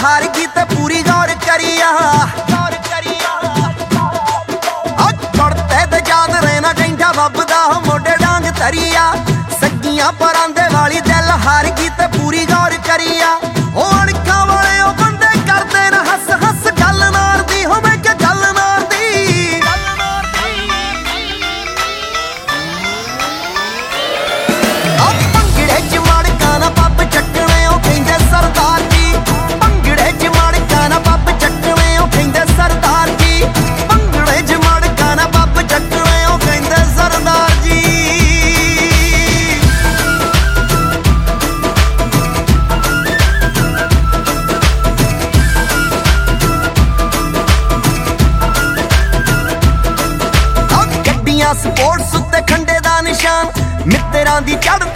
हार गई ते पूरी गौर करिया ते याद रहना कहता बबदा मोढे डांग तरिया सगियां परांदे वाली दिल हार गई ते पूरी गौर करिया ओ अणखा वाले ओ बंदे करदे न हस हस गल नार दी होवे कि गल नार दी भंगड़े च मड़का ना पब चटने ओ कहंदे सरदार जी भंगड़े च मड़का ना पब चटने ओ कहंदे सरदार जी भंगड़े च मड़का ना पब चटने ओ कहंदे सरदार जी गड्डियां स्पोर्ट्स उत्ते खंडे दा निशान मित्तरां दी चढ़